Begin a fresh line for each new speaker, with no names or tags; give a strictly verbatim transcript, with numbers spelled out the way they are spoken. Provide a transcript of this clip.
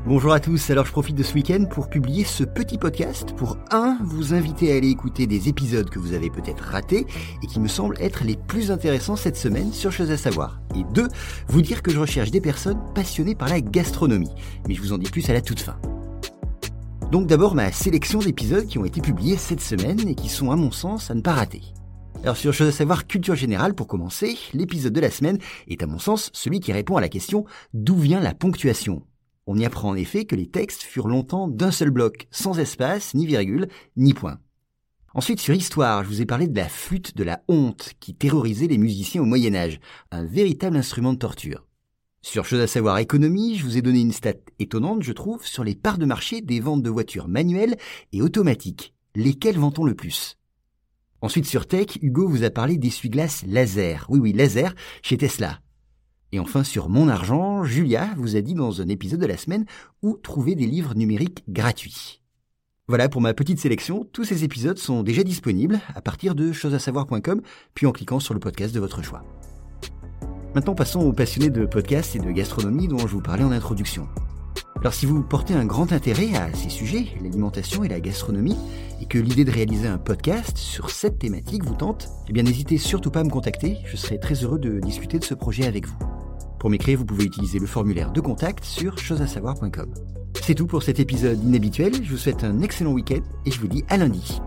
Bonjour à tous, alors je profite de ce week-end pour publier ce petit podcast pour un, vous inviter à aller écouter des épisodes que vous avez peut-être ratés et qui me semblent être les plus intéressants cette semaine sur Choses à savoir. Et deux, vous dire que je recherche des personnes passionnées par la gastronomie, mais je vous en dis plus à la toute fin. Donc d'abord ma sélection d'épisodes qui ont été publiés cette semaine et qui sont à mon sens à ne pas rater. Alors sur Choses à savoir culture générale pour commencer, l'épisode de la semaine est à mon sens celui qui répond à la question « D'où vient la ponctuation ?» On y apprend en effet que les textes furent longtemps d'un seul bloc, sans espace, ni virgule, ni point. Ensuite, sur Histoire, je vous ai parlé de la flûte de la honte qui terrorisait les musiciens au Moyen-Âge, un véritable instrument de torture. Sur Choses à savoir économie, je vous ai donné une stat étonnante, je trouve, sur les parts de marché des ventes de voitures manuelles et automatiques. Lesquelles vend-on le plus ? Ensuite, sur Tech, Hugo vous a parlé d'essuie-glace laser. Oui, oui, laser, chez Tesla. Et enfin, sur Mon Argent, Julia vous a dit dans un épisode de la semaine où trouver des livres numériques gratuits. Voilà pour ma petite sélection, tous ces épisodes sont déjà disponibles à partir de choses à savoir point com, puis en cliquant sur le podcast de votre choix. Maintenant, passons aux passionnés de podcasts et de gastronomie dont je vous parlais en introduction. Alors si vous portez un grand intérêt à ces sujets, l'alimentation et la gastronomie, et que l'idée de réaliser un podcast sur cette thématique vous tente, eh bien n'hésitez surtout pas à me contacter, je serai très heureux de discuter de ce projet avec vous. Pour m'écrire, vous pouvez utiliser le formulaire de contact sur choses à savoir point com. C'est tout pour cet épisode inhabituel, je vous souhaite un excellent week-end et je vous dis à lundi.